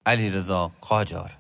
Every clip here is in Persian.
علیرضا قاجار.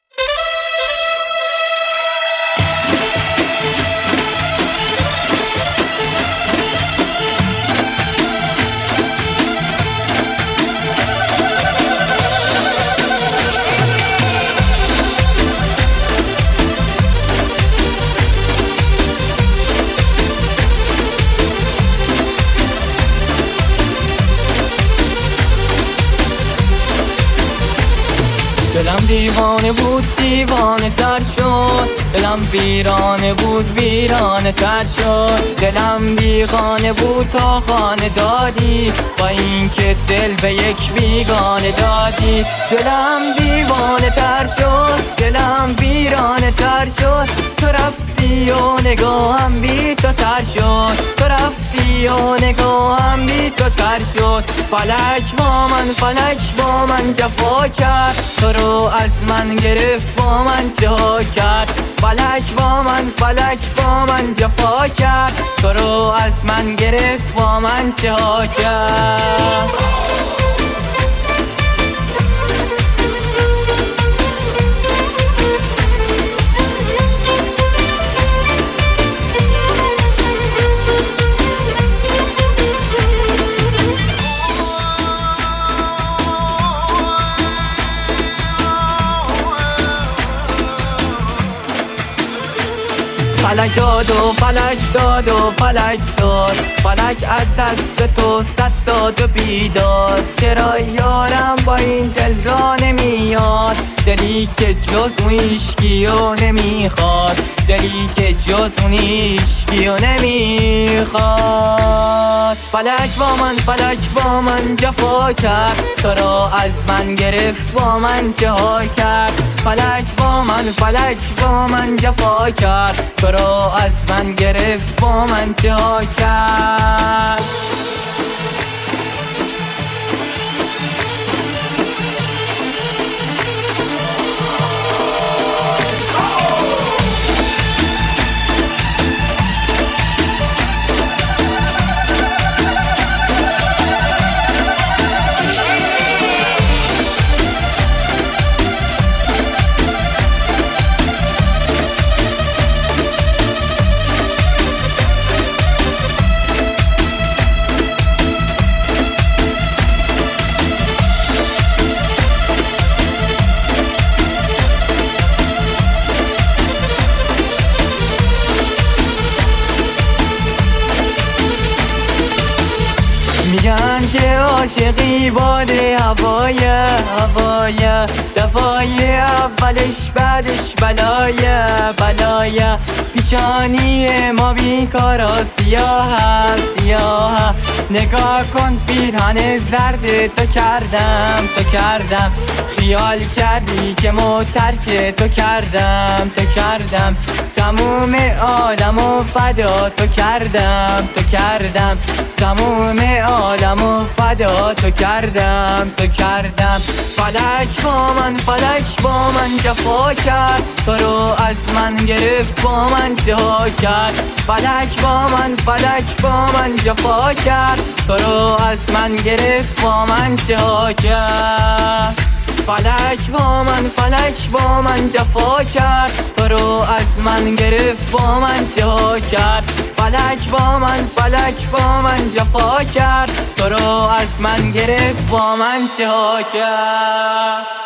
دلم دیوانه بود دیوانه تر شد، دلم ویرانه بود ویرانه تر شد. دلم بیگانه بود تا خانه دادی، با اینکه دل به یک بیگانه دادی. دلم دیوانه تر شد، دلم ویرانه تر شد. تو رفتی و نگاهم بی تو تر شد، تو رفتی و نگاهم بی تو تر شد. فلک با من، فلک با من جفا کرد، تو رو از من گرفت با من چه ها کرد. فلک با من، فلک با من جفا کرد، تو رو از من گرفت با من چه ها کرد. فلک داد و فلک داد و فلک داد، فلک از دست تو صد داد و بیداد. چرا یارم با این دل را نمیاد، دلی که جز اون هیچکی و نمیخواد، دلی که جز اون هیچکی و نمیخواد. فلک با من، فلک با من جفا کرد، تو را از من گرفت با من چه ها کرد. فلک با من، فلک با من جفا کرد، تو را از من گرفت با من چه ها کرد. میگن که عاشقی باده هوایه هوایه، دفای اولش بعدش بلایه بلایه. پیشانی ما بیکارا سیاه سیاه، نگاه کن پیرهن زرد تو کردم تو کردم. خیال کردی که ما ترک تو کردم تو کردم، تموم عالمو فدا تو کردم تو کردم، تموم عالمو فدا تو کردم تو کردم. فلک با من، فلک با من جفا کرد، تو رو از من گرفت با من چه ها کرد. فلک با من، فلک با من جفا کرد، تو رو از من گرفت با من چه ها کرد. فلک با من، فلک با من جفا کرد، تو رو از من گرفت با من چه ها کرد. فلک با من، فلک با من جفا کرد، تو رو از من گرفت با من چه ها کرد.